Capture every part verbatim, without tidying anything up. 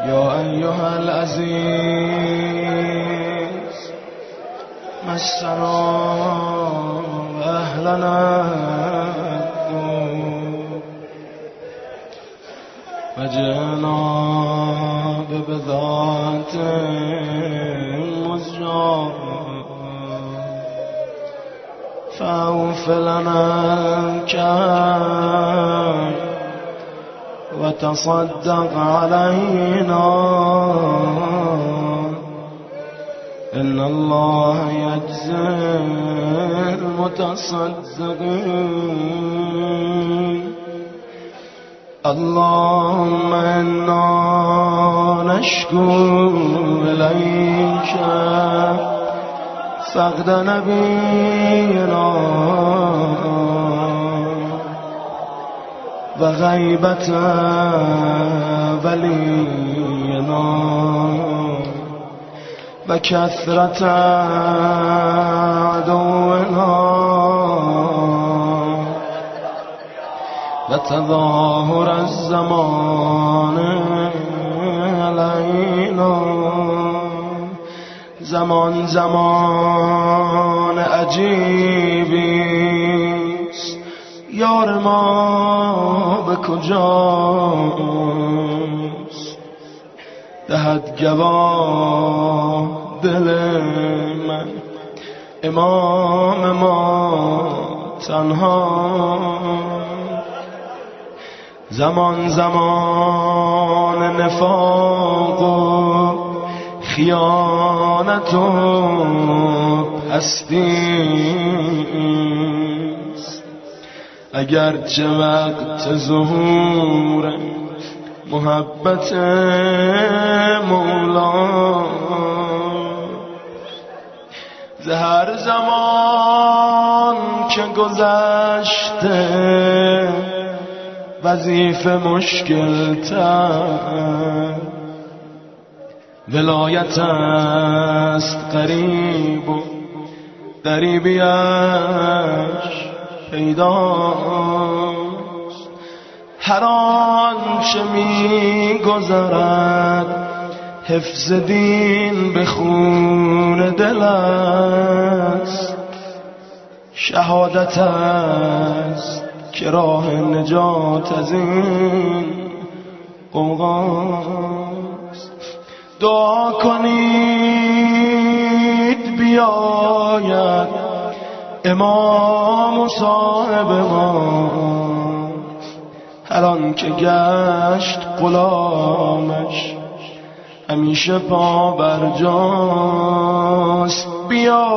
يا أيها العزيز مسنا أهلنا وجئنا ببضاعة مزجاة فأوف لنا الكيل وتصدق علينا إن الله يجزي المتصدقين. اللهم إنا نشكو إليك فقد نبينا وغيبة ولينا وكثرة عدونا وتظاهر الزمان علينا. زمان زمان عجیبیست، یار ما به کجاست؟ دهد گواه دل من امام ما تنها. زمان زمان نفاق و خیانت و پستیست، اگرچه وقت ظهور محبت مولا. ز هر زمان که گذشته وظیفه مشکل تر، ولایت است قریب و قریبیش پیداست. هر آنچه می گذرد حفظ دین به خون دل است. شهادت است که راه نجات از این غوغاست. دعا کنید بیاید امام و صاحب ما، هر آن که گشت غلامش همیشه پا بر جاست. بیا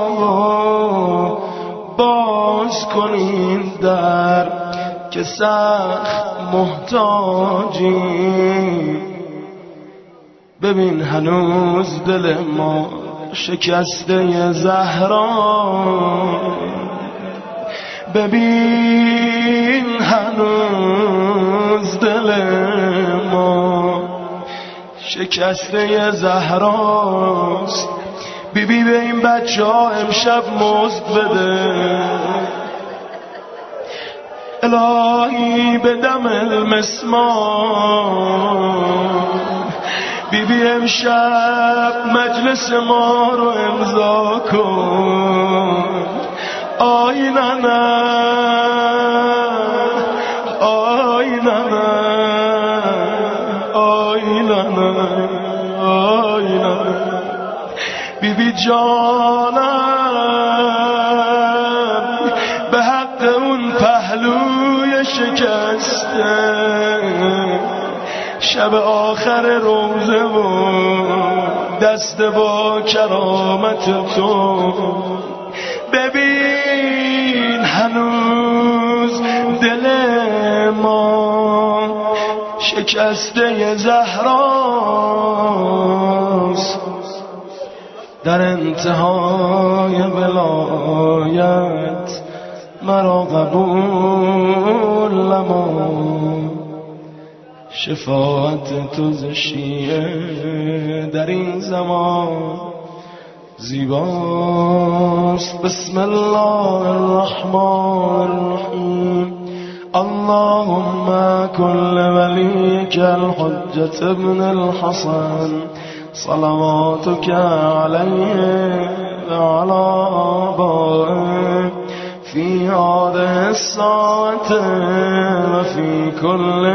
باز کنین در که سخت محتاجیم. ببین هنوز دل ما شکسته زهرا، ببین هنوز دل ما شکسته زهراست. بی بی به این بچه ها امشب مزد بده الهی به دم المسمار. بی بی امشب مجلس ما رو امضا کن. آی ننه آی ننه آی ننه آی ننه. بی بی جانم به حق اون پهلوی شکسته، شب آخر روزه و دست با کرامت تو. ببین هنوز دل ما شکسته زهراست. در انتهای ولایت مرا قبول نما. شفاعت تو ز شیعه در این زمان زیباست. بسم الله الرحمن الرحیم. اللهم كل وليك الحجة ابن الحسن صلواتك عليه وعلى آبائه في هذه الساعة وفي كل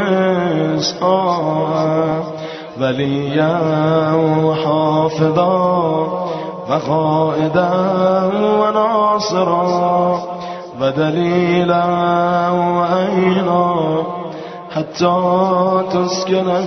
ساعة وليا وحافظا وقائدا وناصرا ودليلا وعينا حتى تسكن.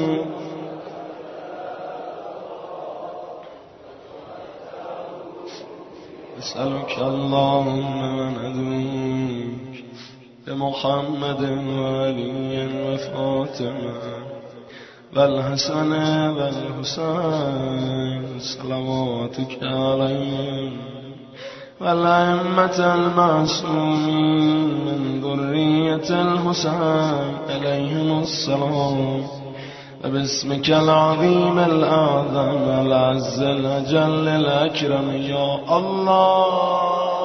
أسألك اللهم من أدوك بمحمد وعلي وفاطمة والحسن والحسين صلواتك عليهم والأئمة المعصومين من ذرية الحسين عليهم السلام وباسمك العظيم الأعظم العز الأجل الأكرم يا الله.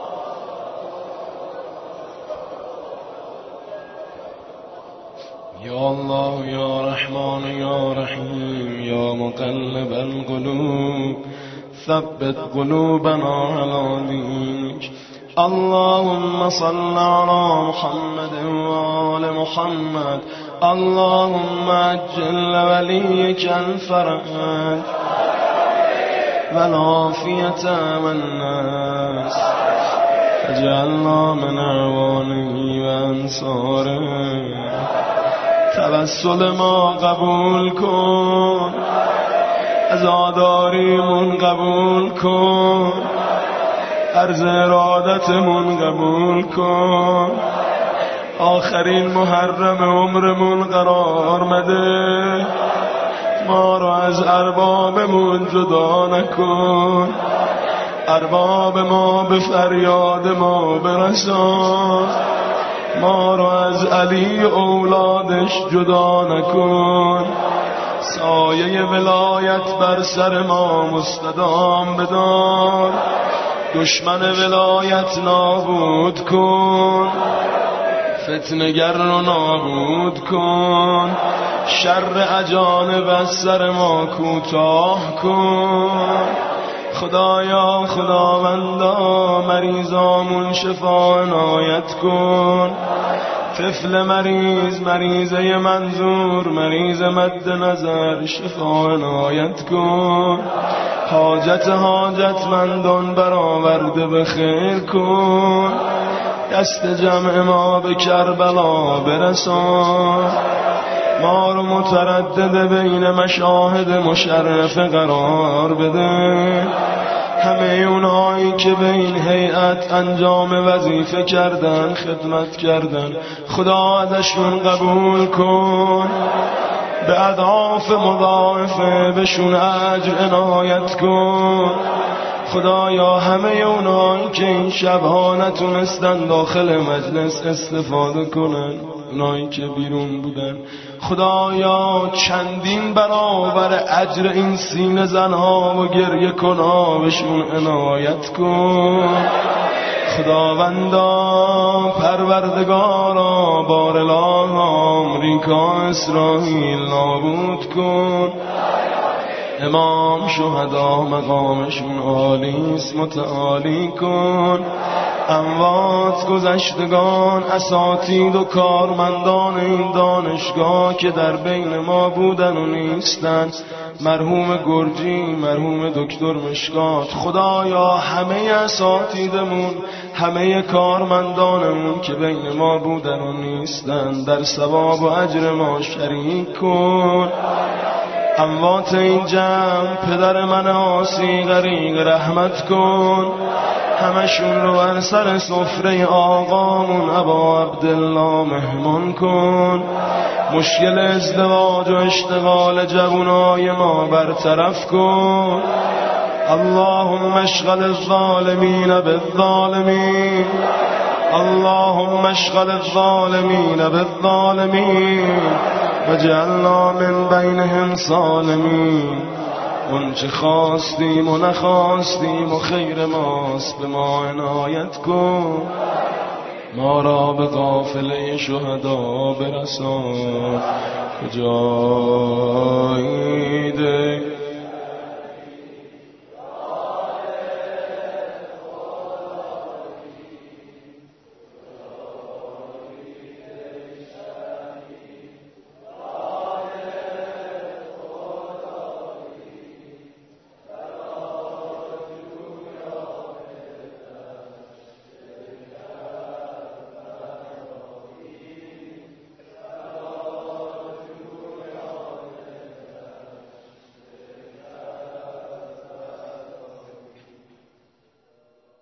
يا الله يا رحمن يا رحيم يا مقلب القلوب ثبت قلوبنا على دينك. اللهم صل على محمد وآل محمد. اللهم عجل وليك الفرج والعافية والناس اجعلنا من اعوانه وانصاره. توسل ما قبول کن، عزاداریمون قبول کن، عرض ارادتمون قبول کن، آخرین محرم عمرمون قرار مده، ما رو از اربابمون جدا نکن، ارباب ما به فریاد ما برسان، ما رو از علی اولادش جدا نکن، سایه ولایت بر سر ما مستدام بدار، دشمن ولایت نابود کن، فتنگر رو نابود کن، شر اجانب از سر ما کوتاه کن. خدایا خداوندا مریضامون شفا عنایت کن، طفل مریض، مریضه منظور، مریض مد نظر شفا عنایت کن، حاجت حاجتمندان برآورده به خیر کن، دست جمع ما به کربلا برسان، ما رو متردد بین مشاهد مشرفه قرار بده. همه اونهایی که به این هیئت انجام وظیفه کردن، خدمت کردن، خدا ازشون قبول کن، به اضعاف مضاعفه بهشون اجر عنایت کن. خدایا همه اونهایی که این شبها نتونستن داخل مجلس استفاده کنن، اونایی که بیرون بودن، خدایا چندین برابر اجر این سینه زنها و گریه کنها بهشون عنایت کن. خداوندا پروردگارا بارالله آمریکا اسرائیل نابود کن. امام شهدا مقامشون عالیست متعالی کن. اموات گذشتگان اساتید و کارمندان این دانشگاه که در بین ما بودن و نیستن، مرحوم گرجی، مرحوم دکتر مشکات، خدایا همه اساتیدمون، همه کارمندانمون که بین ما بودن و نیستن در ثواب و اجر ما شریک کن. اموات این جمع پدر من آسی غریق رحمت کن، همشون رو بر سر سفره آقامون ابا عبدالله مهمان کن. مشکل ازدواج و اشتغال جوانای ما برطرف کن. اللهم اشغل الظالمین بالظالمین، اللهم اشغل الظالمین بالظالمین وجعلنا من بینهم سالمین. اون چه خواستیم و نخواستیم و خیر ماست به ما عنایت کن. ما را به قافله شهدا برسان، کجای